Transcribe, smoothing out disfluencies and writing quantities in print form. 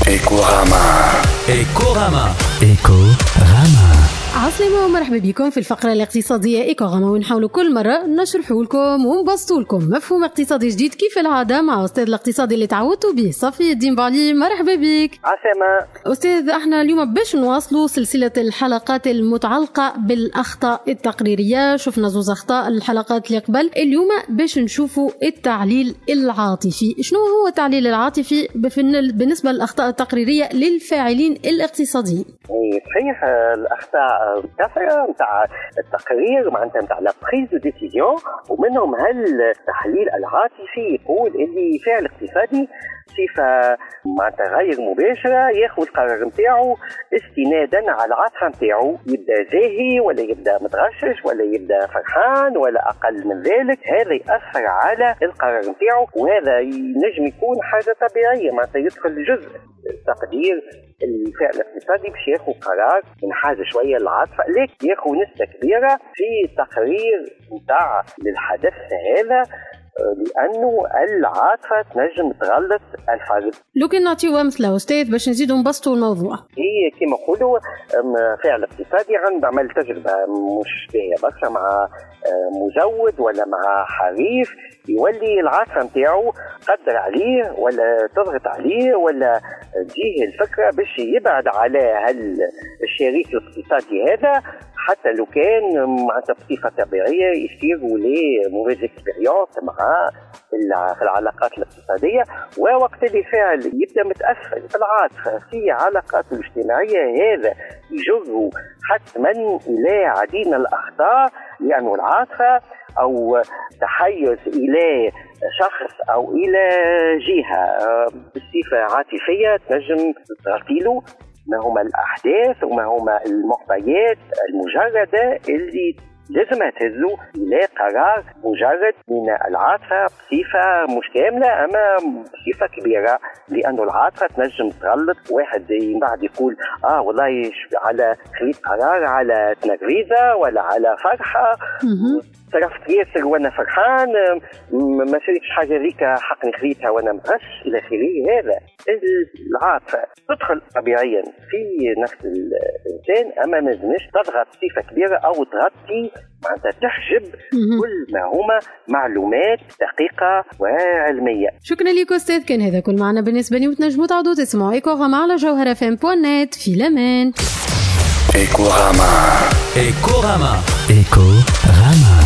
إيكوغاما. عسلامة ومرحبا بكم في الفقرة الاقتصادية إيكوغاما، ونحاول كل مرة نشرح لكم ونبسط لكم مفهوم اقتصادي جديد كيف العادة مع أستاذ الاقتصادي اللي تعودتوا به صفي الدين بعلي. مرحبا بك. عسلامة أستاذ، احنا اليوم باش نواصلوا سلسلة الحلقات المتعلقة بالأخطاء التقريرية. شفنا زوز أخطاء الحلقات اللي قبل، اليوم باش نشوفوا التعليل العاطفي. شنو هو التعليل العاطفي بالنسبة للأخطاء التقريرية للفاعلين الاقتصاديين؟ صحيح، الأخطاء كثيرة نتاع التقرير معناتها نتاع لا بريز دو ديسيزيون، ومنهم التحليل العاطفي يقول اللي فاعل اقتصادي صفة معناتها غير مباشرة ياخذ القرار نتاعو استنادا على العاطفة نتاعو، يبدا زاهي ولا يبدا متغشش ولا يبدا فرحان ولا أقل من ذلك. هذا يأثر على القرار نتاعو، وهذا ينجم يكون حاجة طبيعية معناتها يدخل جزء تقدير الفعل الاقتصادي باش ياخذ قرار من حاجة شوية العاطفة، لكن ياخذ نسبة كبيرة في تقرير نتاع للحدث هذا، لأنه العاطفة تنجم تغلط الفرد. لو كان نعطيوها مثل أستاذ باش نزيدوا نبسطوا الموضوع. هي كما نقولوا فعل اقتصادي عمل تجربة مش باهية برشا مع مزود ولا مع حريف، يولي العاطفة نتاعو قدر عليه ولا تضغط عليه ولا تجيه الفكرة باش يبعد على الشريك الاقتصادي هذا، حتى لو كان معناتها بصفة طبيعية يصير وليه موفيز اكسبيريونس مع في العلاقات الاقتصادية. ووقت اللي فعل يبدأ متأثر بالعاطفة في علاقاته الاجتماعية، هذا يجره حتما إلى عديد من الأخطاء، لأنه العاطفة أو تحيز إلى شخص أو إلى جهة بصفة عاطفية تنجم تغطيله ما هما الأحداث وما هما المعطيات المجردة اللي لازم تهزوا إلى قرار مجرد من العاطفة بصفة مش كاملة أما بصفة كبيرة، لأنه العاطفة تنجم تغلط. واحد بعد يقول والله على خليت قرار على تنرفيزة ولا على فرحة، صرفت ياسر وانا فرحان، ما شريتش حاجه ذيك حقني خليتها وانا مغش الى اخره. هذا العاطفه تدخل طبيعيا في نفس الانسان، اما ما لازمش تضغط صفه كبيره او تغطي معناتها تحجب كل ما هما معلومات دقيقه وعلميه. شكرا لك استاذ، كان هذا كل معنا بالنسبه لي، وتنجموا تعودوا تسمعوا إيكوغاما على جوهرة FM.net. في الأمان. إيكوغاما.